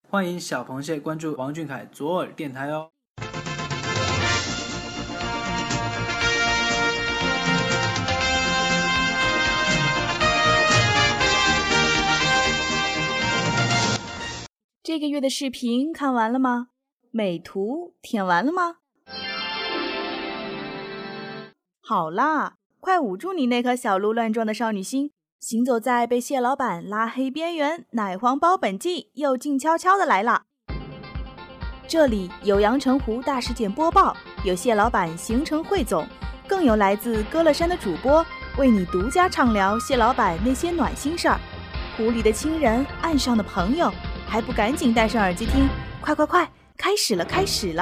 欢迎小螃蟹关注王俊凯左耳电台哦。 这个月的视频看完了吗？美图舔完了吗？好啦，快捂住你那颗小鹿乱撞的少女心，行走在被蟹老板拉黑边缘，奶黄包本季又静悄悄的来了。这里有阳澄湖大事件播报，有蟹老板行程汇总，更有来自歌乐山的主播为你独家畅聊蟹老板那些暖心事儿。湖里的亲人，岸上的朋友，还不赶紧戴上耳机听？快，开始了！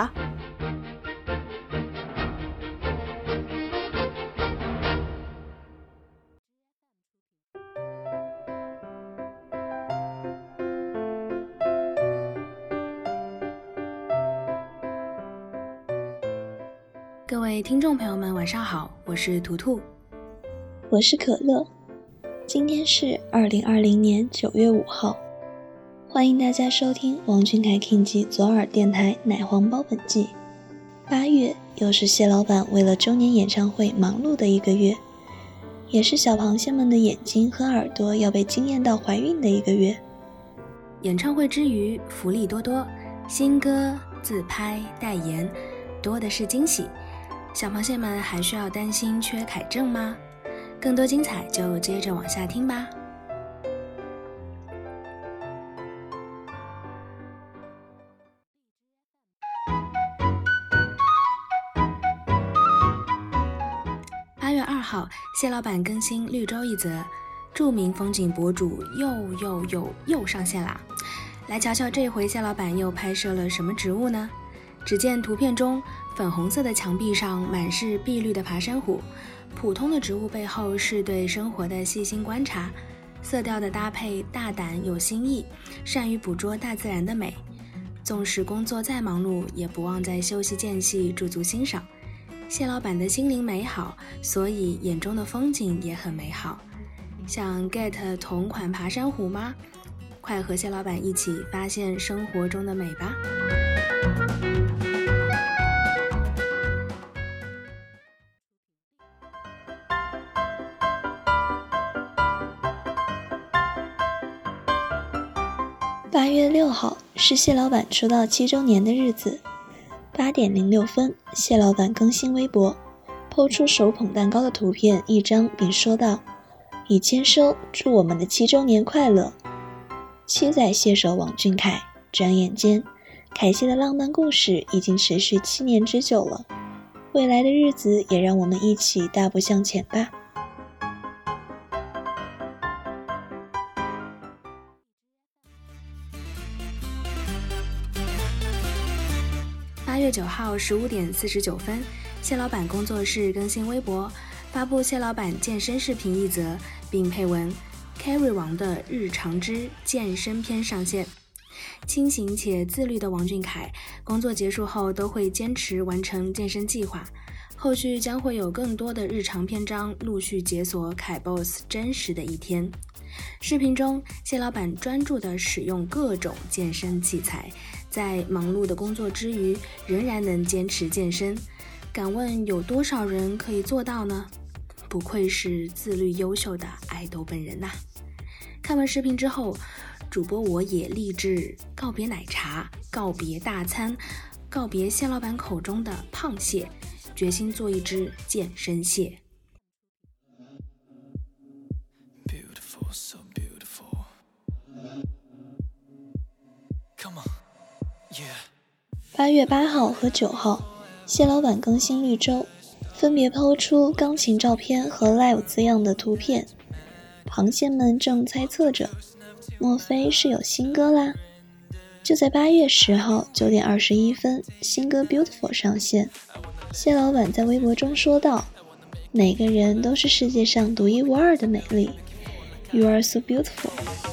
各位听众朋友们晚上好，我是图图， 我是可乐。今天是2020年9月5号，欢迎大家收听王俊凯 King 记左耳电台奶黄包本季。8月又是蟹老板为了周年演唱会忙碌的一个月，也是小螃蟹们的眼睛和耳朵要被惊艳到怀孕的一个月。 演唱会之余福利多多，新歌、自拍、代言，多的是惊喜。小螃蟹们还需要担心缺凯正吗？更多精彩就接着往下听吧。8月2号，蟹老板更新绿洲一则，著名风景博主又上线啦！来瞧瞧这回蟹老板又拍摄了什么植物呢？只见图片中粉红色的墙壁上满是碧绿的爬山虎，普通的植物背后是对生活的细心观察，色调的搭配大胆有新意，善于捕捉大自然的美。纵使工作再忙碌，也不忘在休息间隙驻足欣赏。蟹老板的心灵美好，所以眼中的风景也很美好。想 get 同款爬山虎吗？快和蟹老板一起发现生活中的美吧。 8月6号是蟹老板出道7周年的日子，8点06分，蟹老板更新微博，po出手捧蛋糕的图片一张，并说道：“已签收，祝我们的7周年快乐。7载蟹手王俊凯，转眼间，凯蟹的浪漫故事已经持续7年之久了，未来的日子也让我们一起大步向前吧。” 8月9号15点49分，蟹老板工作室更新微博，发布蟹老板健身视频一则，并配文 Carry 王的日常之健身篇上线。清醒且自律的王俊凯，工作结束后都会坚持完成健身计划，后续将会有更多的日常篇章陆续解锁凯 boss 真实的一天。视频中，蟹老板专注地使用各种健身器材，在忙碌的工作之余，仍然能坚持健身。敢问有多少人可以做到呢？不愧是自律优秀的爱豆本人呐！看完视频之后，主播我也立志告别奶茶，告别大餐，告别蟹老板口中的胖蟹，决心做一只健身蟹。 8月8号和9号，蟹老板更新绿洲，分别抛出钢琴照片和 live 字样的图片。螃蟹们正猜测着，莫非是有新歌啦？就在8月10号9点21分，新歌 Beautiful 上线。蟹老板在微博中说道：“每个人都是世界上独一无二的美丽 ，You are so beautiful。”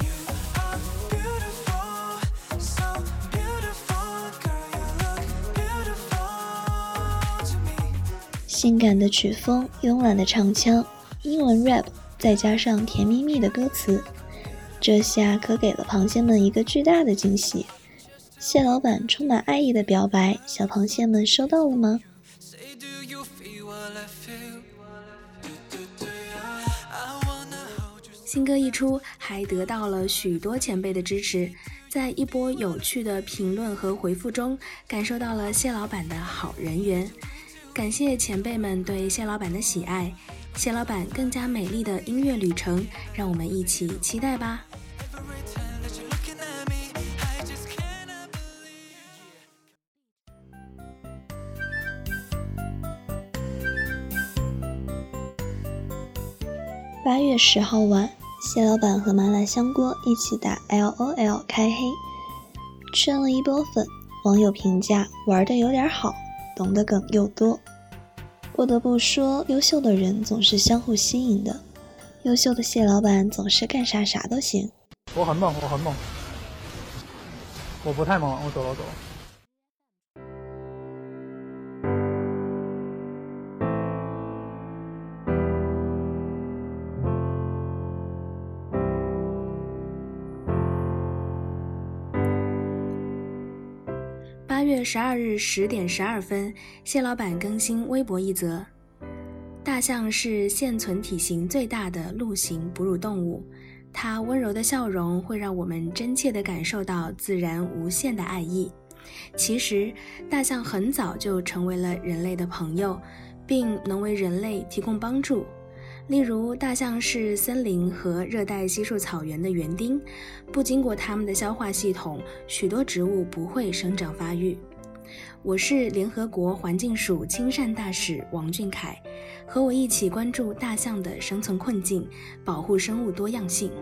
性感的曲风，慵懒的唱腔，英文 rap 再加上甜蜜蜜的歌词，这下可给了螃蟹们一个巨大的惊喜， 谢老板充满爱意的表白，小螃蟹们收到了吗？ 新歌一出，还得到了许多前辈的支持，在一波有趣的评论和回复中，感受到了谢老板的好人缘。感谢前辈们对谢老板的喜爱，谢老板更加美丽的音乐旅程，让我们一起期待吧。 8月10号晚，谢老板和麻辣香锅一起打 LOL 开黑，圈了一波粉，网友评价玩得有点好，懂的梗又多。不得不说，优秀的人总是相互吸引的，优秀的谢老板总是干啥啥都行。 我很猛，我不太猛，我走了。 8月12日10点12分，谢老板更新微博一则：大象是现存体型最大的陆行哺乳动物，它温柔的笑容会让我们真切地感受到自然无限的爱意。其实，大象很早就成为了人类的朋友，并能为人类提供帮助。例如，大象是森林和热带稀树草原的园丁，不经过它们的消化系统，许多植物不会生长发育。我是联合国环境署亲善大使王俊凯，和我一起关注大象的生存困境，保护生物多样性。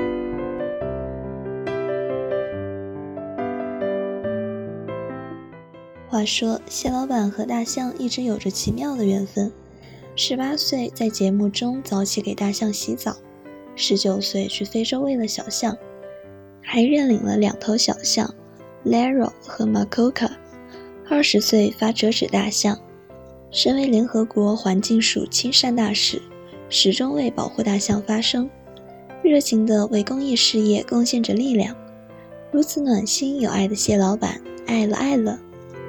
话说，谢老板和大象一直有着奇妙的缘分。18岁在节目中早起给大象洗澡，19岁去非洲喂了小象，还认领了2头小象 Lero 和 Makoka。20岁发折纸大象。身为联合国环境署亲善大使，始终为保护大象发声，热情地为公益事业贡献着力量。如此暖心有爱的谢老板，爱了爱了。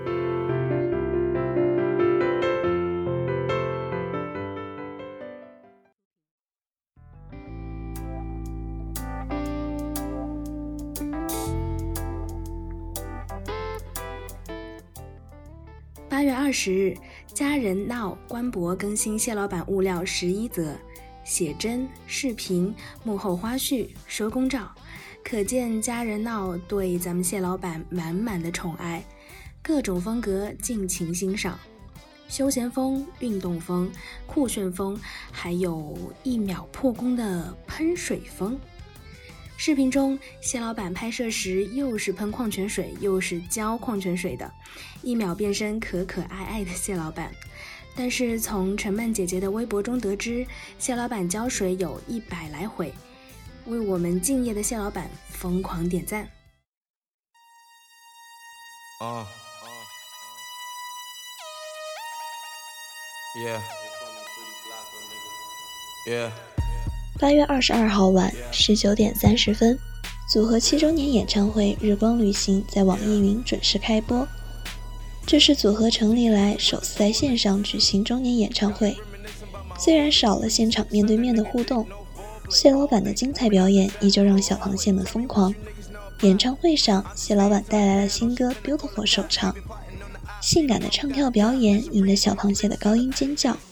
8月20日，家人闹官博更新谢老板物料11则，写真、视频、幕后花絮、收工照，可见家人闹对咱们谢老板满满的宠爱，各种风格尽情欣赏，休闲风、运动风、酷炫风，还有1秒破功的喷水风。视频中，谢老板拍摄时又是喷矿泉水又是浇矿泉水的，1秒变身可可爱爱的谢老板。但是从陈曼姐姐的微博中得知，谢老板浇水有100来回，为我们敬业的谢老板疯狂点赞。 8月22号晚19点30分，组合7周年演唱会《日光旅行》在网易云准时开播。这是组合成立来首次在线上举行周年演唱会，虽然少了现场面对面的互动，谢老板的精彩表演依旧让小螃蟹们疯狂。演唱会上，谢老板带来了新歌《Beautiful》首唱，性感的唱跳表演引得小螃蟹的高音尖叫。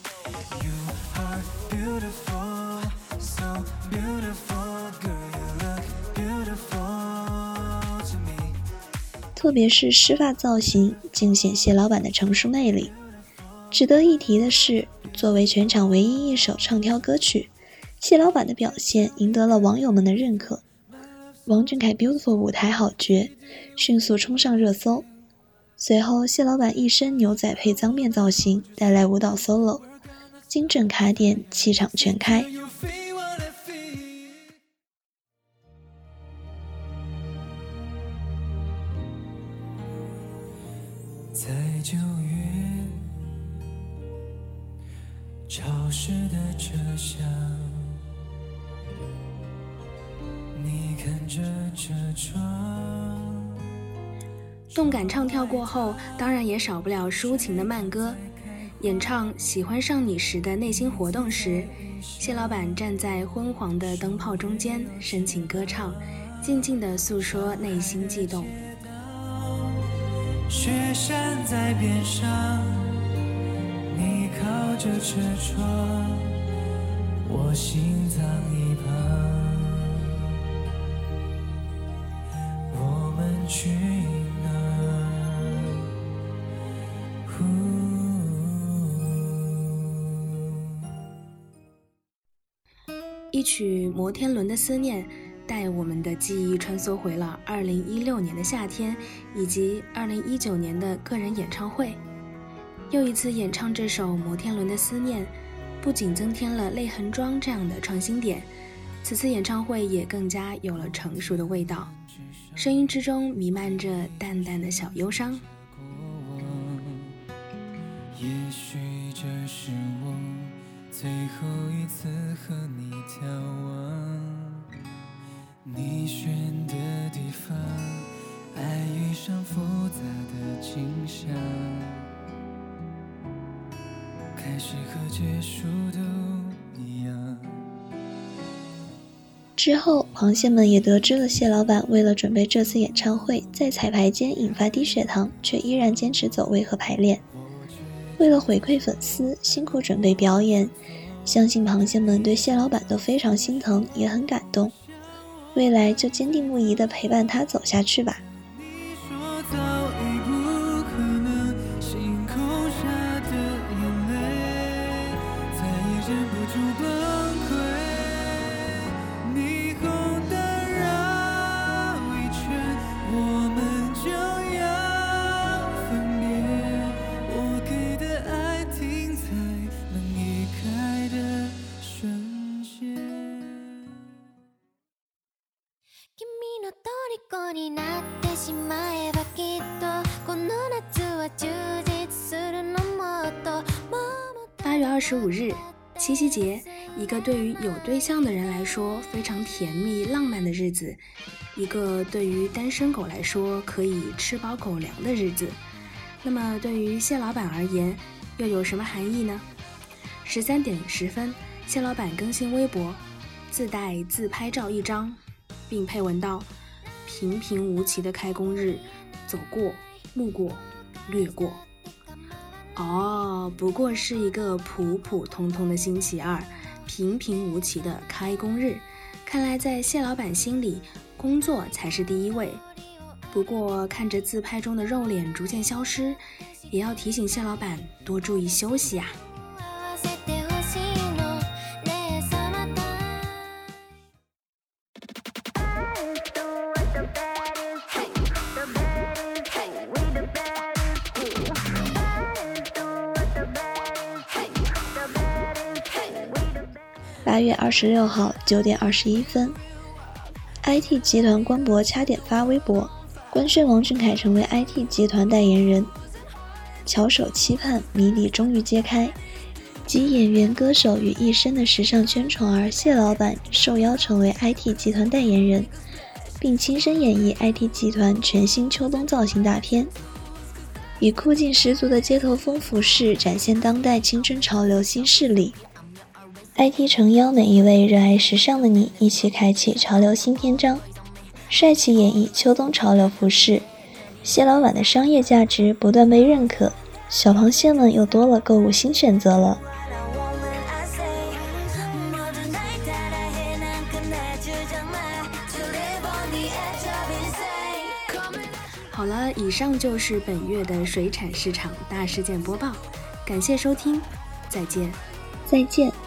特别是湿发造型，尽显谢老板的成熟魅力。值得一提的是，作为全场唯一一首唱跳歌曲，谢老板的表现赢得了网友们的认可。王俊凯 Beautiful 舞台好绝，迅速冲上热搜。随后，谢老板一身牛仔配脏辫造型，带来舞蹈 solo， 精准卡点，气场全开。 在9月潮湿的车厢，你看着车窗。 动感唱跳过后，当然也少不了抒情的慢歌。演唱《喜欢上你时的内心活动》时，谢老板站在昏黄的灯泡中间，深情歌唱，静静地诉说内心悸动。 雪山在边上，你靠着车窗，我心脏一旁，我们去哪？ 一曲《摩天轮的思念》带我们的记忆穿梭回了2016年的夏天，以及2019年的个人演唱会。又一次演唱这首《摩天轮的思念》，不仅增添了泪痕妆这样的创新点，此次演唱会也更加有了成熟的味道，声音之中弥漫着淡淡的小忧伤。 也许这是我最后一次和你眺望，你选的地方，爱遇上复杂的景象，开始和结束都一样。 之后，螃蟹们也得知了谢老板为了准备这次演唱会，在彩排间引发低血糖，却依然坚持走位和排练。为了回馈粉丝，辛苦准备表演，相信螃蟹们对谢老板都非常心疼，也很感动。未来就坚定不移地陪伴他走下去吧。 你说早已不可能，星空下的眼泪再也忍不住崩溃，霓虹灯绕一圈，我们就要分别，我给的爱停在门一开的瞬間。 君の虜になってしまえばきっとこの夏は充実するのもっと 8月25日，七夕节，一个对于有对象的人来说非常甜蜜浪漫的日子，一个对于单身狗来说可以吃饱狗粮的日子。那么对于谢老板而言，又有什么含义呢？13点10分，谢老板更新微博，自带自拍照一张，并配文道：平平无奇的开工日，走过路过掠过。不过是一个普普通通的星期二，平平无奇的开工日。看来在谢老板心里，工作才是第一位。不过看着自拍中的肉脸逐渐消失，也要提醒谢老板多注意休息啊。 8月26号9点21分 ，IT 集团官博掐点发微博，官宣王俊凯成为 IT 集团代言人。翘首期盼，谜底终于揭开，集演员、歌手于一身的时尚圈宠儿谢老板受邀成为 IT 集团代言人，并亲身演绎 IT 集团全新秋冬造型大片，以酷劲十足的街头风服饰展现当代青春潮流新势力。IT 诚邀每一位热爱时尚的你，一起开启潮流新篇章，帅气演绎秋冬潮流服饰。谢老板的商业价值不断被认可，小螃蟹们又多了购物新选择了。 好了，以上就是本月的水产市场大事件播报，感谢收听，再见。 再见。